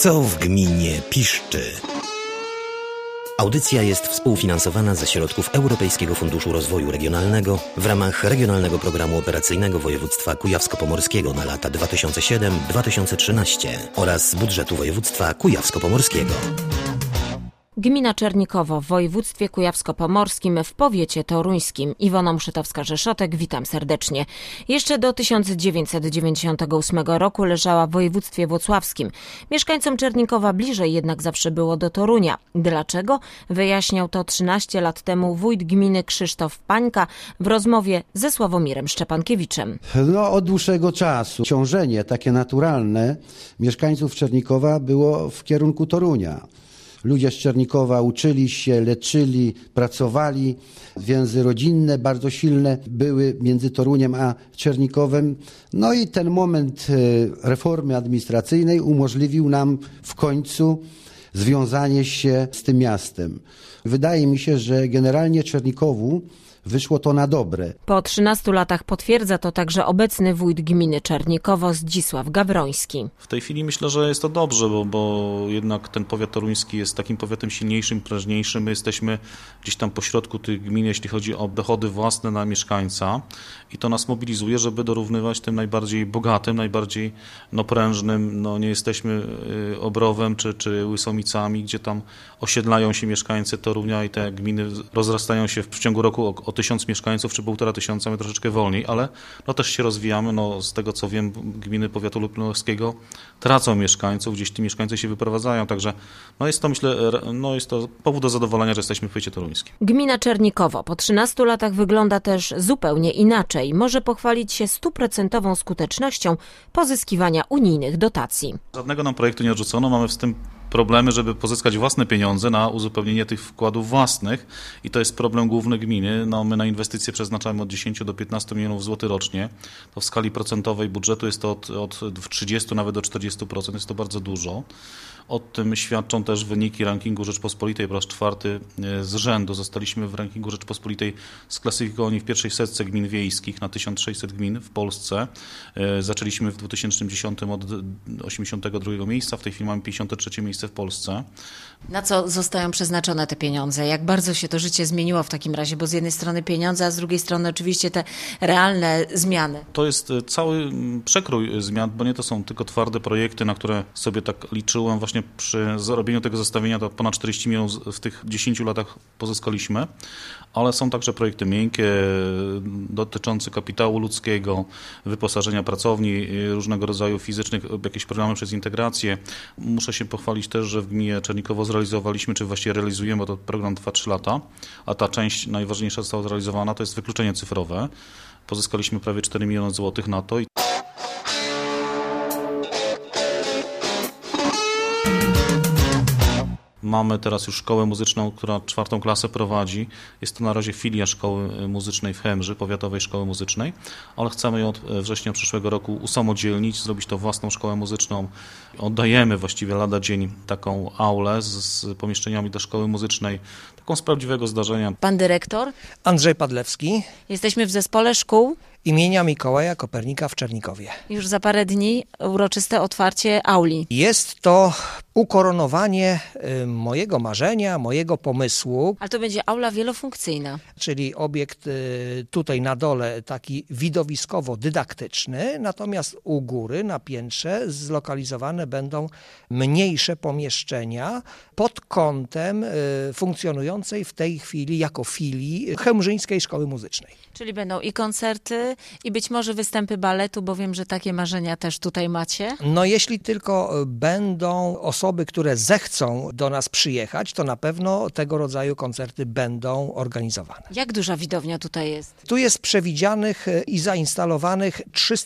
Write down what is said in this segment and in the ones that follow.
Co w gminie piszczy? Audycja jest współfinansowana ze środków Europejskiego Funduszu Rozwoju Regionalnego w ramach Regionalnego Programu Operacyjnego Województwa Kujawsko-Pomorskiego na lata 2007-2013 oraz z budżetu województwa kujawsko-pomorskiego. Gmina Czernikowo w województwie kujawsko-pomorskim w powiecie toruńskim. Iwona Mszytowska-Rzeszotek, witam serdecznie. Jeszcze do 1998 roku leżała w województwie włocławskim. Mieszkańcom Czernikowa bliżej jednak zawsze było do Torunia. Dlaczego? Wyjaśniał to 13 lat temu wójt gminy Krzysztof Pańka w rozmowie ze Sławomirem Szczepankiewiczem. Od dłuższego czasu ciążenie takie naturalne mieszkańców Czernikowa było w kierunku Torunia. Ludzie z Czernikowa uczyli się, leczyli, pracowali. Więzy rodzinne bardzo silne były między Toruniem a Czernikowem. No i ten moment reformy administracyjnej umożliwił nam w końcu związanie się z tym miastem. Wydaje mi się, że generalnie Czernikowu wyszło to na dobre. Po 13 latach potwierdza to także obecny wójt gminy Czernikowo Zdzisław Gawroński. W tej chwili myślę, że jest to dobrze, bo jednak ten powiat toruński jest takim powiatem silniejszym, prężniejszym. My jesteśmy gdzieś tam pośrodku tych gmin, jeśli chodzi o dochody własne na mieszkańca i to nas mobilizuje, żeby dorównywać tym najbardziej bogatym, najbardziej prężnym. Nie jesteśmy Obrowem czy Łysowicami, gdzie tam osiedlają się mieszkańcy Torunia i te gminy rozrastają się w ciągu roku o 1000 mieszkańców czy 1500, my troszeczkę wolniej, ale też się rozwijamy. Z tego co wiem, gminy powiatu lubelskiego tracą mieszkańców, gdzieś ci mieszkańcy się wyprowadzają, także jest to, myślę, jest to powód do zadowolenia, że jesteśmy w powiecie toruńskim. Gmina Czernikowo po 13 latach wygląda też zupełnie inaczej. Może pochwalić się 100% skutecznością pozyskiwania unijnych dotacji. Żadnego nam projektu nie odrzucono, mamy z tym problemy, żeby pozyskać własne pieniądze na uzupełnienie tych wkładów własnych i to jest problem główny gminy. My na inwestycje przeznaczamy od 10 do 15 milionów złotych rocznie. To w skali procentowej budżetu jest to od 30 nawet do 40%, jest to bardzo dużo. O tym świadczą też wyniki rankingu Rzeczpospolitej. Po raz 4 z rzędu zostaliśmy w rankingu Rzeczpospolitej sklasyfikowani w pierwszej setce gmin wiejskich na 1600 gmin w Polsce. Zaczęliśmy w 2010 od 82 miejsca, w tej chwili mamy 53 miejsce w Polsce. Na co zostają przeznaczone te pieniądze? Jak bardzo się to życie zmieniło w takim razie? Bo z jednej strony pieniądze, a z drugiej strony oczywiście te realne zmiany. To jest cały przekrój zmian, bo nie to są tylko twarde projekty, na które sobie tak liczyłem. Właśnie przy zrobieniu tego zestawienia to ponad 40 milionów w tych 10 latach pozyskaliśmy, ale są także projekty miękkie dotyczące kapitału ludzkiego, wyposażenia pracowni różnego rodzaju fizycznych, jakieś programy przez integrację. Muszę się pochwalić też, że w gminie Czernikowo zrealizowaliśmy, czy właściwie realizujemy, bo to program trwa 3 lata, a ta część najważniejsza została zrealizowana, to jest wykluczenie cyfrowe. Pozyskaliśmy prawie 4 miliony złotych na to. Mamy teraz już szkołę muzyczną, która 4. klasę prowadzi. Jest to na razie filia szkoły muzycznej w Chemży, powiatowej szkoły muzycznej, ale chcemy ją od września przyszłego roku usamodzielnić, zrobić to własną szkołę muzyczną. Oddajemy właściwie lada dzień taką aulę z pomieszczeniami do szkoły muzycznej, taką z prawdziwego zdarzenia. Pan dyrektor? Andrzej Padlewski. Jesteśmy w zespole szkół imienia Mikołaja Kopernika w Czernikowie. Już za parę dni uroczyste otwarcie auli. Jest to ukoronowanie mojego marzenia, mojego pomysłu. Ale to będzie aula wielofunkcyjna. Czyli obiekt tutaj na dole taki widowiskowo-dydaktyczny, natomiast u góry na piętrze zlokalizowane będą mniejsze pomieszczenia pod kątem funkcjonującej w tej chwili jako filii Chełmżyńskiej Szkoły Muzycznej. Czyli będą i koncerty, i być może występy baletu, bo wiem, że takie marzenia też tutaj macie. Jeśli tylko będą osoby, które zechcą do nas przyjechać, to na pewno tego rodzaju koncerty będą organizowane. Jak duża widownia tutaj jest? Tu jest przewidzianych i zainstalowanych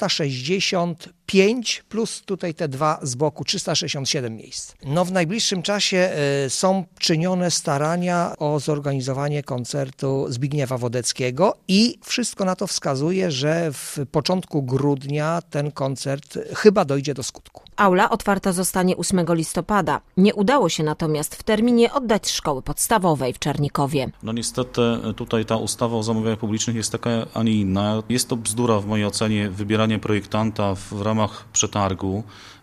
365 plus tutaj te 2 z boku, 367 miejsc. W najbliższym czasie są czynione starania o zorganizowanie koncertu Zbigniewa Wodeckiego i wszystko na to wskazuje, że w początku grudnia ten koncert chyba dojdzie do skutku. Aula otwarta zostanie 8 listopada. Nie udało się natomiast w terminie oddać szkoły podstawowej w Czernikowie. Niestety tutaj ta ustawa o zamówieniach publicznych jest taka, a nie inna. Jest to bzdura w mojej ocenie, wybieranie projektanta w ramach przetargu.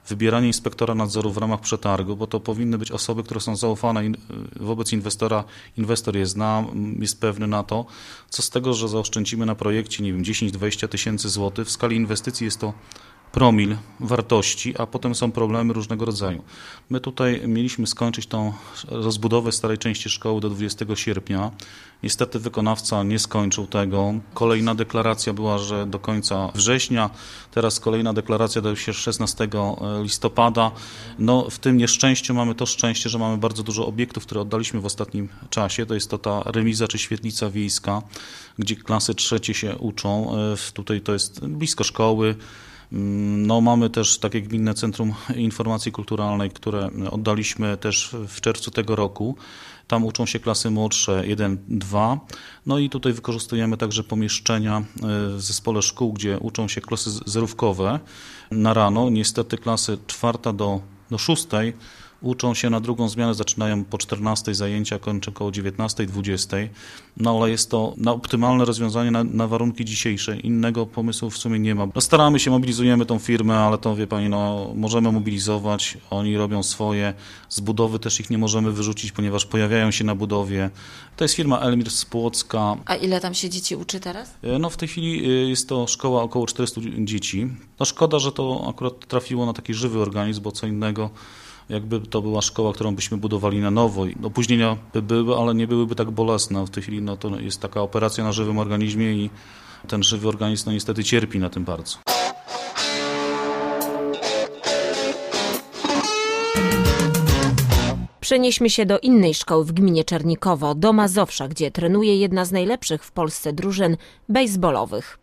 wybieranie inspektora nadzoru w ramach przetargu, bo to powinny być osoby, które są zaufane wobec inwestora. Inwestor je zna, jest pewny na to. Co z tego, że zaoszczędzimy na projekcie, 10-20 tysięcy złotych, w skali inwestycji jest to promil wartości, a potem są problemy różnego rodzaju. My tutaj mieliśmy skończyć tą rozbudowę starej części szkoły do 20 sierpnia. Niestety wykonawca nie skończył tego. Kolejna deklaracja była, że do końca września. Teraz kolejna deklaracja da się 16 listopada. No, w tym nieszczęściu mamy to szczęście, że mamy bardzo dużo obiektów, które oddaliśmy w ostatnim czasie. To jest to ta remiza czy świetlica wiejska, gdzie klasy trzecie się uczą. Tutaj to jest blisko szkoły. No, mamy też takie Gminne Centrum Informacji Kulturalnej, które oddaliśmy też w czerwcu tego roku. Tam uczą się klasy młodsze 1-2. No i tutaj wykorzystujemy także pomieszczenia w zespole szkół, gdzie uczą się klasy zerówkowe na rano. Niestety klasy 4 do 6 uczą się na drugą zmianę, zaczynają po 14 zajęcia, kończą około 19-20. No ale jest to optymalne rozwiązanie na warunki dzisiejsze. Innego pomysłu w sumie nie ma. No, staramy się, mobilizujemy tą firmę, ale to wie pani, możemy mobilizować, oni robią swoje. Z budowy też ich nie możemy wyrzucić, ponieważ pojawiają się na budowie. To jest firma Elmir z Płocka. A ile tam się dzieci uczy teraz? No w tej chwili jest to szkoła około 400 dzieci. No szkoda, że to akurat trafiło na taki żywy organizm, bo co innego jakby to była szkoła, którą byśmy budowali na nowo. Opóźnienia by były, ale nie byłyby tak bolesne. W tej chwili to jest taka operacja na żywym organizmie i ten żywy organizm niestety cierpi na tym bardzo. Przenieśmy się do innej szkoły w gminie Czernikowo, do Mazowsza, gdzie trenuje jedna z najlepszych w Polsce drużyn bejsbolowych.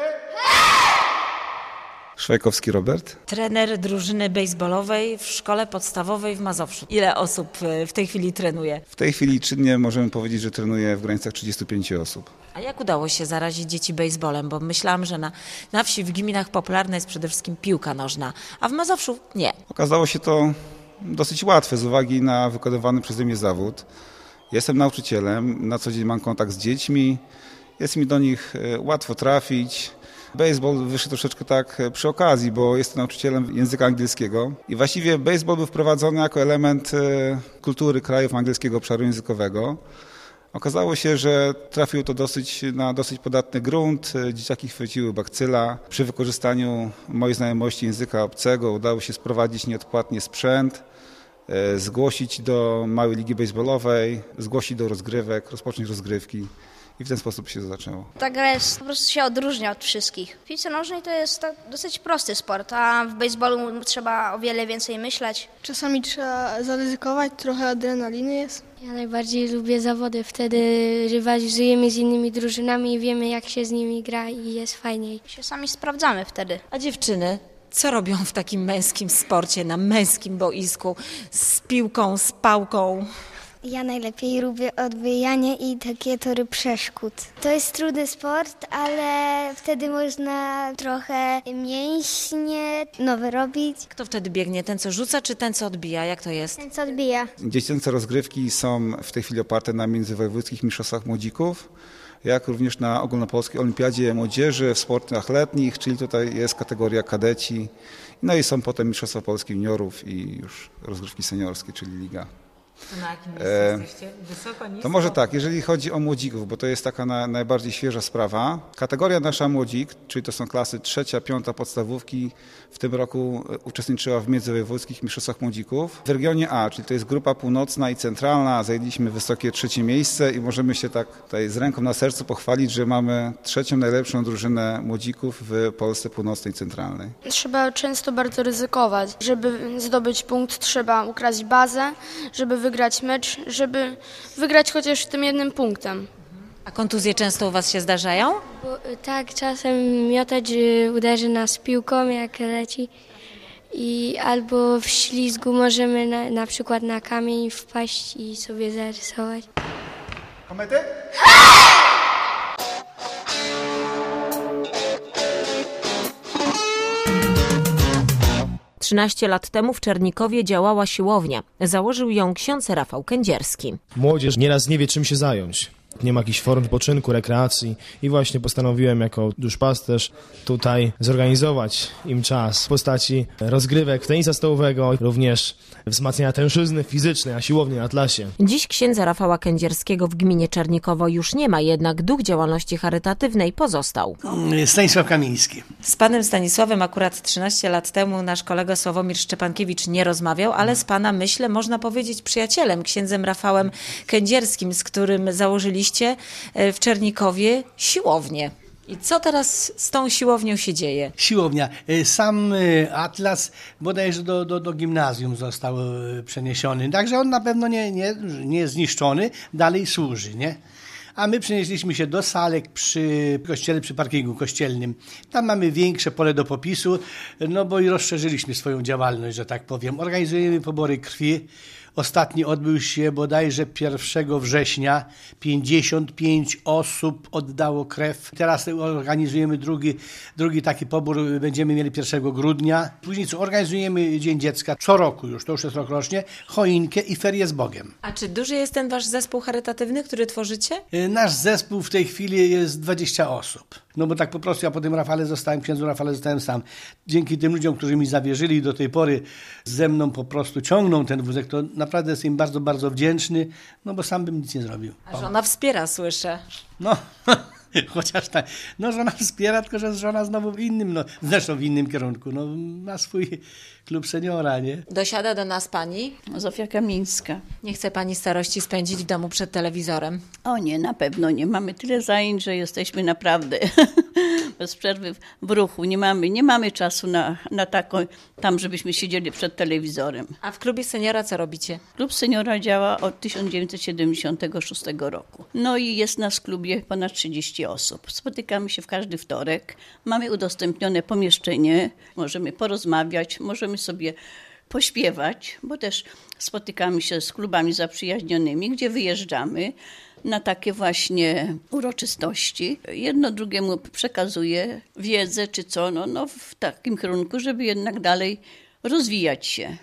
Szwajkowski Robert. Trener drużyny bejsbolowej w szkole podstawowej w Mazowszu. Ile osób w tej chwili trenuje? W tej chwili czynnie możemy powiedzieć, że trenuje w granicach 35 osób. A jak udało się zarazić dzieci bejsbolem? Bo myślałam, że na wsi, w gminach popularna jest przede wszystkim piłka nożna, a w Mazowszu nie. Okazało się to dosyć łatwe z uwagi na wykonywany przeze mnie zawód. Jestem nauczycielem, na co dzień mam kontakt z dziećmi, jest mi do nich łatwo trafić. Baseball wyszedł troszeczkę tak przy okazji, bo jestem nauczycielem języka angielskiego i właściwie baseball był wprowadzony jako element kultury krajów angielskiego obszaru językowego. Okazało się, że trafił to na dosyć podatny grunt, dzieciaki chwyciły bakcyla. Przy wykorzystaniu mojej znajomości języka obcego udało się sprowadzić nieodpłatnie sprzęt, zgłosić do małej ligi baseballowej, zgłosić do rozgrywek, rozpocząć rozgrywki. I w ten sposób się zaczęło. Ta gra jest, po prostu się odróżnia od wszystkich. W piłce nożnej to jest dosyć prosty sport, a w baseballu trzeba o wiele więcej myśleć. Czasami trzeba zaryzykować, trochę adrenaliny jest. Ja najbardziej lubię zawody, wtedy rywalizujemy z innymi drużynami i wiemy, jak się z nimi gra i jest fajniej. Się sami sprawdzamy wtedy. A dziewczyny, co robią w takim męskim sporcie, na męskim boisku, z piłką, z pałką? Ja najlepiej lubię odbijanie i takie tory przeszkód. To jest trudny sport, ale wtedy można trochę mięśnie nowe robić. Kto wtedy biegnie? Ten, co rzuca, czy ten, co odbija? Jak to jest? Ten, co odbija. Dziecięce rozgrywki są w tej chwili oparte na międzywojewódzkich mistrzostwach młodzików, jak również na ogólnopolskiej olimpiadzie młodzieży w sportach letnich, czyli tutaj jest kategoria kadeci. No i są potem mistrzostwa Polski juniorów i już rozgrywki seniorskie, czyli liga. To na jakim miejscu jesteście? Wysoko, nisko? To może tak, jeżeli chodzi o młodzików, bo to jest taka najbardziej świeża sprawa. Kategoria nasza młodzik, czyli to są klasy 3., 5. podstawówki, w tym roku uczestniczyła w międzywojewódzkich mistrzostwach młodzików. W regionie A, czyli to jest grupa północna i centralna, zajęliśmy wysokie 3. miejsce i możemy się tak tutaj z ręką na sercu pochwalić, że mamy 3. najlepszą drużynę młodzików w Polsce północnej i centralnej. Trzeba często bardzo ryzykować. Żeby zdobyć punkt, trzeba ukraść bazę, żeby wygrać mecz, żeby wygrać chociaż tym jednym punktem. A kontuzje często u was się zdarzają? Bo, tak, czasem miotacz uderzy nas piłką, jak leci. Albo w ślizgu możemy na przykład na kamień wpaść i sobie zarysować. Komety? 13 lat temu w Czernikowie działała siłownia. Założył ją ksiądz Rafał Kędzierski. Młodzież nieraz nie wie, czym się zająć. Nie ma jakichś form odpoczynku, rekreacji i właśnie postanowiłem jako duszpasterz tutaj zorganizować im czas w postaci rozgrywek tenisa stołowego, również wzmacniania tężyzny fizycznej, a siłowni na Atlasie. Dziś księdza Rafała Kędzierskiego w gminie Czernikowo już nie ma, jednak duch działalności charytatywnej pozostał. Stanisław Kamiński. Z panem Stanisławem akurat 13 lat temu nasz kolega Sławomir Szczepankiewicz nie rozmawiał, ale z pana, myślę, można powiedzieć przyjacielem, księdzem Rafałem Kędzierskim, z którym założyliście w Czernikowie siłownię. I co teraz z tą siłownią się dzieje? Siłownia. Sam Atlas bodajże do gimnazjum został przeniesiony. Także on na pewno nie jest zniszczony, dalej służy, nie? A my przenieśliśmy się do salek przy kościele, przy parkingu kościelnym. Tam mamy większe pole do popisu, no bo i rozszerzyliśmy swoją działalność, że tak powiem. Organizujemy pobory krwi. Ostatni odbył się bodajże 1 września. 55 osób oddało krew. Teraz organizujemy drugi taki pobór. Będziemy mieli 1 grudnia. Później organizujemy Dzień Dziecka. Co roku już, to już jest rokrocznie. Choinkę i ferie z Bogiem. A czy duży jest ten wasz zespół charytatywny, który tworzycie? Nasz zespół w tej chwili jest 20 osób. No bo tak po prostu ja po tym księdzu Rafale zostałem sam. Dzięki tym ludziom, którzy mi zawierzyli do tej pory ze mną po prostu ciągną ten wózek, to naprawdę jestem im bardzo, bardzo wdzięczny, no bo sam bym nic nie zrobił. A żona wspiera, słyszę. No, chociaż tak. No żona wspiera, tylko że żona znowu w innym, zresztą w innym kierunku. No ma swój klub seniora, nie? Dosiada do nas pani? Zofia Kamińska. Nie chce pani starości spędzić w domu przed telewizorem? O nie, na pewno nie. Mamy tyle zajęć, że jesteśmy naprawdę bez przerwy w ruchu. Nie mamy czasu na taką, tam żebyśmy siedzieli przed telewizorem. A w klubie seniora co robicie? Klub seniora działa od 1976 roku. No i jest nas w klubie ponad 30 osób. Spotykamy się w każdy wtorek. Mamy udostępnione pomieszczenie. Możemy porozmawiać, możemy sobie pośpiewać, bo też spotykamy się z klubami zaprzyjaźnionymi, gdzie wyjeżdżamy na takie właśnie uroczystości. Jedno drugiemu przekazuje wiedzę czy co, no w takim kierunku, żeby jednak dalej rozwijać się.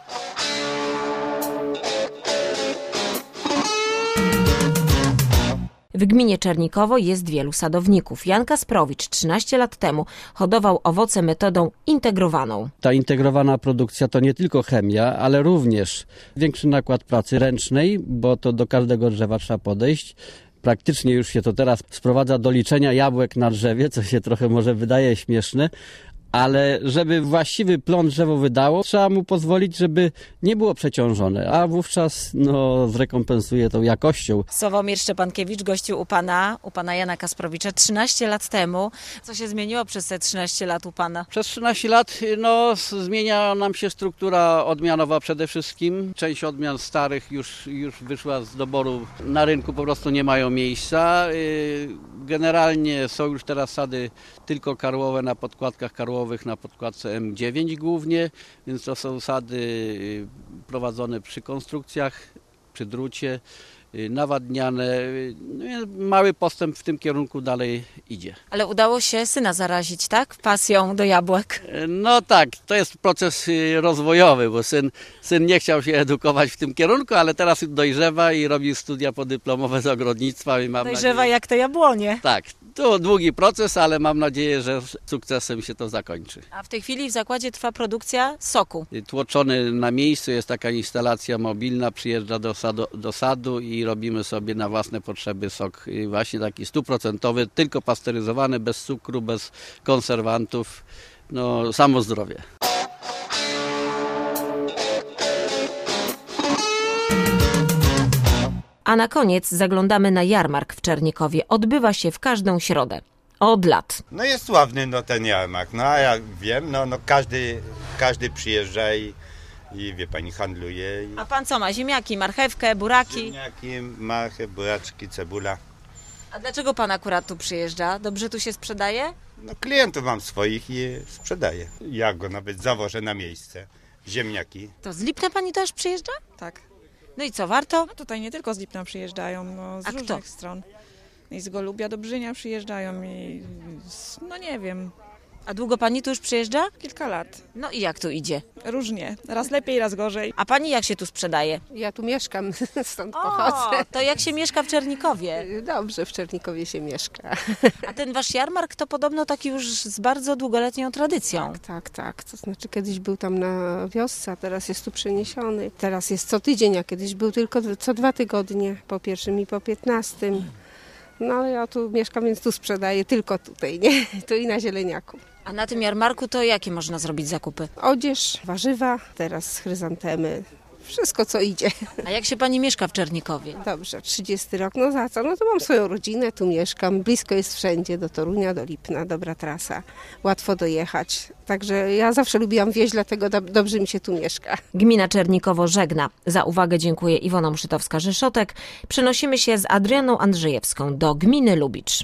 W gminie Czernikowo jest wielu sadowników. Jan Kasprowicz 13 lat temu hodował owoce metodą integrowaną. Ta integrowana produkcja to nie tylko chemia, ale również większy nakład pracy ręcznej, bo to do każdego drzewa trzeba podejść. Praktycznie już się to teraz sprowadza do liczenia jabłek na drzewie, co się trochę może wydaje śmieszne, ale żeby właściwy plon drzewo wydało, trzeba mu pozwolić, żeby nie było przeciążone, a wówczas zrekompensuje tą jakością. Sławomir Szczepankiewicz gościł u pana Jana Kasprowicza 13 lat temu. Co się zmieniło przez te 13 lat u pana? Przez 13 lat zmienia nam się struktura odmianowa przede wszystkim. Część odmian starych już wyszła z doboru. Na rynku po prostu nie mają miejsca. Generalnie są już teraz sady tylko karłowe na podkładkach karłowych, na podkładce M9 głównie, więc to są sady prowadzone przy konstrukcjach, przy drucie, nawadniane. Mały postęp w tym kierunku dalej idzie. Ale udało się syna zarazić, tak? Pasją do jabłek. No tak, to jest proces rozwojowy, bo syn nie chciał się edukować w tym kierunku, ale teraz dojrzewa i robi studia podyplomowe z ogrodnictwa. I Dojrzewa jak te jabłonie. Tak, to długi proces, ale mam nadzieję, że sukcesem się to zakończy. A w tej chwili w zakładzie trwa produkcja soku. Tłoczony na miejscu jest taka instalacja mobilna, przyjeżdża do sadu i robimy sobie na własne potrzeby sok właśnie taki 100%, tylko pasteryzowany, bez cukru, bez konserwantów, samo zdrowie. A na koniec zaglądamy na jarmark w Czernikowie. Odbywa się w każdą środę. Od lat. Jest sławny ten jarmark. A ja wiem, każdy przyjeżdża i wie pani, handluje. A pan co ma? Ziemniaki, marchewkę, buraki? Ziemniaki, marchew, buraczki, cebula. A dlaczego pan akurat tu przyjeżdża? Dobrze tu się sprzedaje? Klientów mam swoich i sprzedaję. Ja go nawet zawożę na miejsce. Ziemniaki. To z Lipna pani też przyjeżdża? Tak. No i co, warto? No tutaj nie tylko z Lipna przyjeżdżają, z różnych stron. I z Golubia do Brzynia przyjeżdżają i nie wiem, A długo pani tu już przyjeżdża? Kilka lat. No i jak tu idzie? Różnie. Raz lepiej, raz gorzej. A pani jak się tu sprzedaje? Ja tu mieszkam, stąd pochodzę. To jak się mieszka w Czernikowie? Dobrze, w Czernikowie się mieszka. A ten wasz jarmark to podobno taki już z bardzo długoletnią tradycją. Tak. To znaczy kiedyś był tam na wiosce, a teraz jest tu przeniesiony. Teraz jest co tydzień, a kiedyś był tylko co 2 tygodnie, po 1 i po 15. No ale ja tu mieszkam, więc tu sprzedaję tylko tutaj, nie? Tu i na Zieleniaku. A na tym jarmarku to jakie można zrobić zakupy? Odzież, warzywa, teraz chryzantemy, wszystko co idzie. A jak się pani mieszka w Czernikowie? Dobrze, 30 rok, no za co? No to mam swoją rodzinę, tu mieszkam, blisko jest wszędzie, do Torunia, do Lipna, dobra trasa, łatwo dojechać. Także ja zawsze lubiłam wieś, dlatego dobrze mi się tu mieszka. Gmina Czernikowo żegna. Za uwagę dziękuję Iwona Mszytowska-Rzeszotek. Przenosimy się z Adrianą Andrzejewską do gminy Lubicz.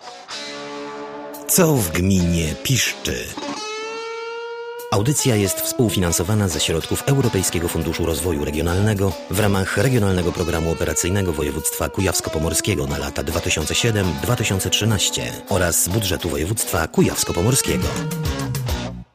Co w gminie piszczy? Audycja jest współfinansowana ze środków Europejskiego Funduszu Rozwoju Regionalnego w ramach Regionalnego Programu Operacyjnego Województwa Kujawsko-Pomorskiego na lata 2007-2013 oraz budżetu województwa kujawsko-pomorskiego.